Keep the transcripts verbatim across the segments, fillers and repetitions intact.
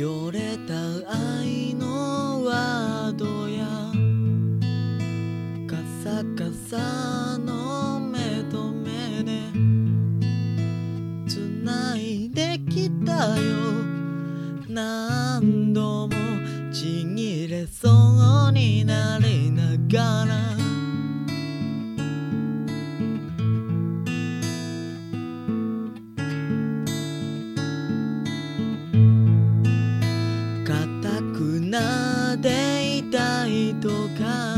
よれた愛のワードやカサカサの目と目でつないできたよ。何度もちぎれそうになりながらなでいたいとか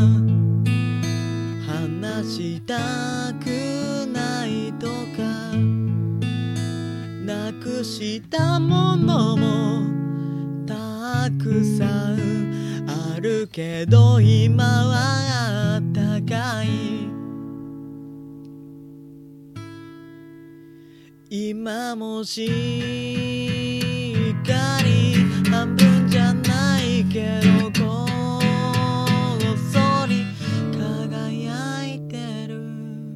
話したくないとかなくしたものもたくさんあるけど今はあったかい。今もしっかり半分じゃないけどこっそり輝いてる。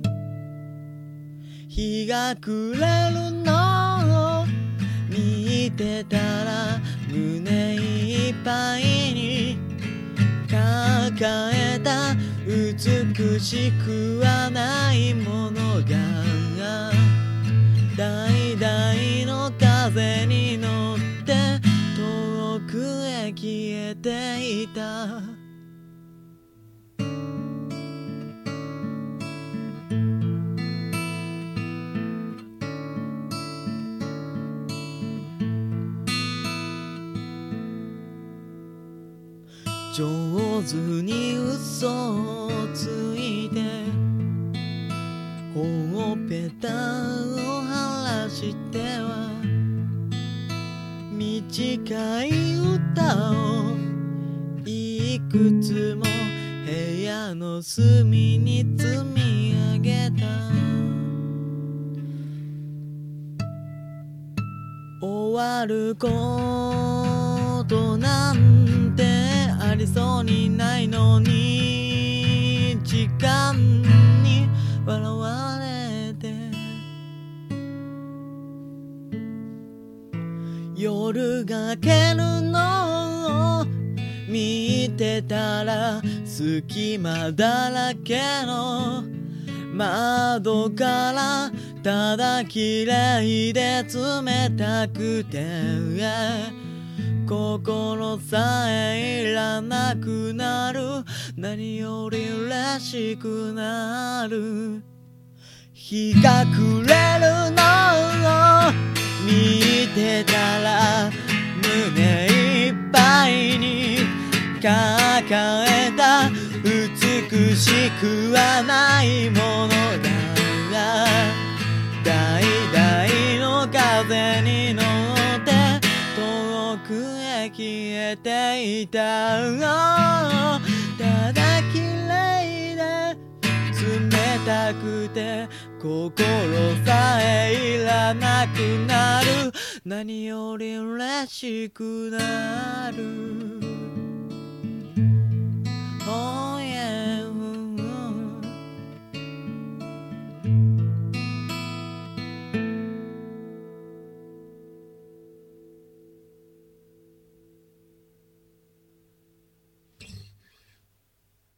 日が暮れるのを見てたら胸いっぱいに抱えた美しくはないものが代々の風に乗って遠くへ消えていた。上手に嘘をついてほっぺたを晴らしては短い歌をいくつも部屋の隅に積み上げた。終わることなんてありそうにないのに時間に笑われて夜が明けるのを見てたら隙間だらけの窓からただ綺麗で冷たくて心さえいらなくなる。何より嬉しくなる。日が暮れるのを見てたら胸いっぱいに抱えた美しくはないものが代々の風に乗って遠くへ消えていた。ただ綺麗で冷たくて心さえいらなくなる。何より嬉しくなる。